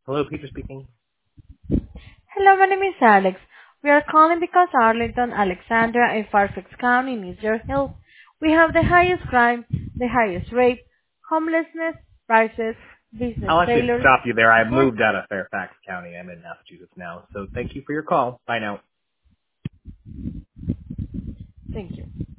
Hello, Peter speaking. Hello, my name is Alex. We are calling because Arlington, Alexandria, and Fairfax County needs your help. We have the highest crime, the highest rape, homelessness, prices, business I'll actually failures, stop you there. I food. moved out of Fairfax County. I'm in Massachusetts now. So thank you for your call. Bye now. Thank you.